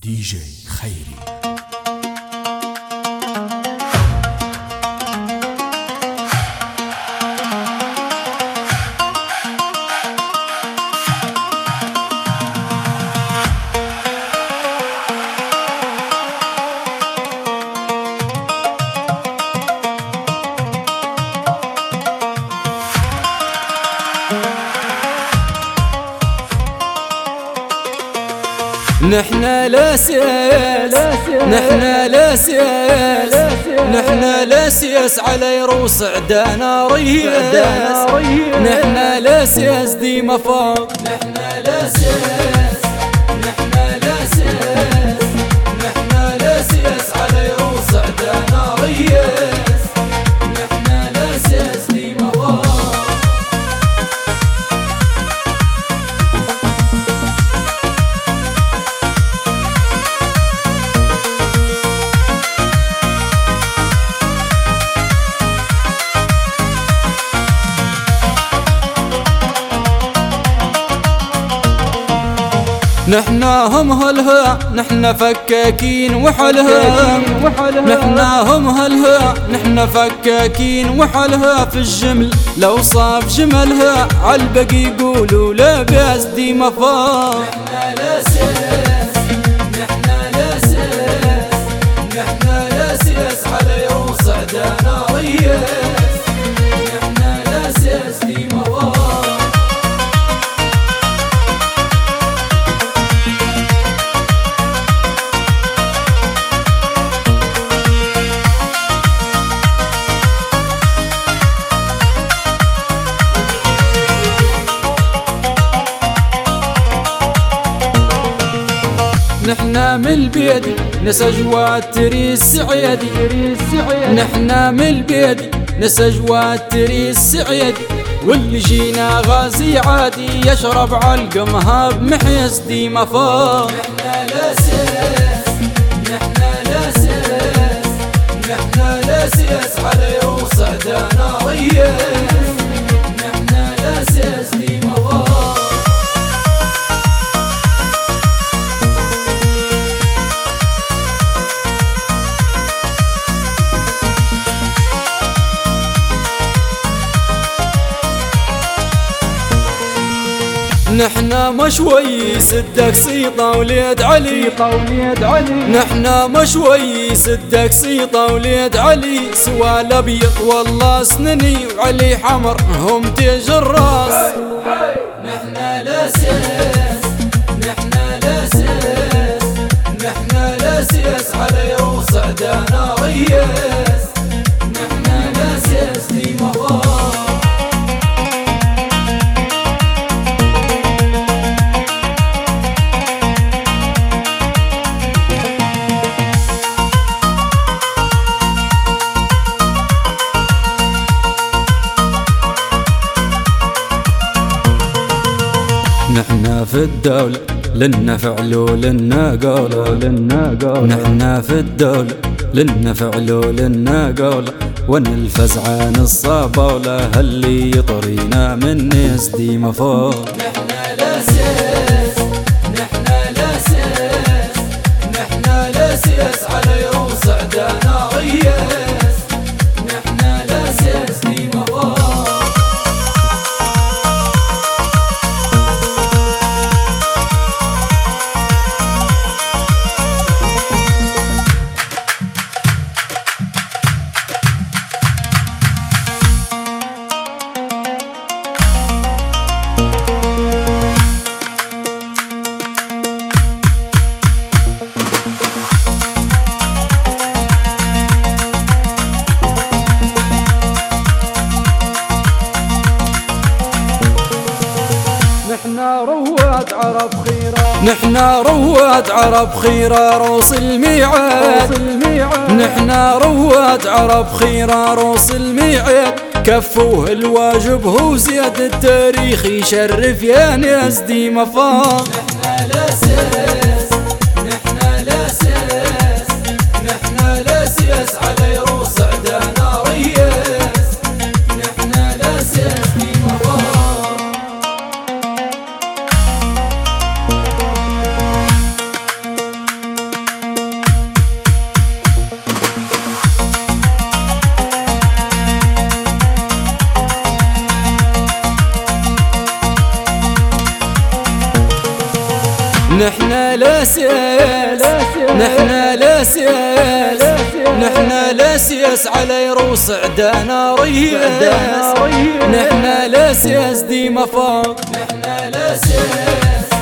دي جي خيري. نحنا لاسياس نحنا لاسياس نحنا لاسياس على يروس عدانا رياس نحنا لاسياس ديما فوق نحنا لاسياس نحنا لاسياس نحنا لاسياس على يروس عدانا رياس نحنا لاسياس ديما فوق. نحنا هم هلها نحنا فكاكين وحلها نحنا هم هلها نحنا فكاكين وحلها في الجمل لو صاب جملها عالبقي يقولوا لا باس ديما فاض. نحنا لاسياس نحنا لاسياس نحنا لاسياس على يروس عدانا رياس نحنا لاسياس ديما فاض. نحنا من البيدي نسجوات تريس سعيدي نحنا من البيدي نسجوات تريس سعيدي واللي جينا غازي عادي يشرب عالقمها بمحيس ديما فوق. نحنا لاسياس نحنا لاسياس نحنا لاسياس على يروس عدانا رياس نحنا لاسياس ديما فوق. نحنا مشوي سدك سيطة وليد علي نحنا مشوي سدك سيطة وليد علي سوى الابيض والله سنني وعلي حمر هم تيج الراس. نحنا لاسياس نحنا لاسياس نحنا لاسياس على يروس عدانا رياس نحنا لاسياس ديما فوق. نحنا في الدولة لنا فعل ولنا قول نحنا في الدولة لنا فعل ولنا قول ونلفز عن الصبولة اللي يطرينا من ناس ديما فوق. نحنا لاسياس نحنا لاسياس نحنا لاسياس على يروس عدانا رياس نحنا لاسياس ديما فوق. نحنا رواد عرب خيرة روس الميعاد نحنا رواد عرب خيرة روس الميعاد كفوه الواجب هو زياد التاريخ يشرف يا ناس ديما فاض. نحنا لاسياس نحنا لاسياس نحنا لاسياس على يروس عدانا رياس نحنا لاسياس ديما فاض. نحنا لاسيس نحنا لاسيس نحنا لاسيس على يروس عدانا ريس نحنا لاسيس ديما فوق نحنا لاسيس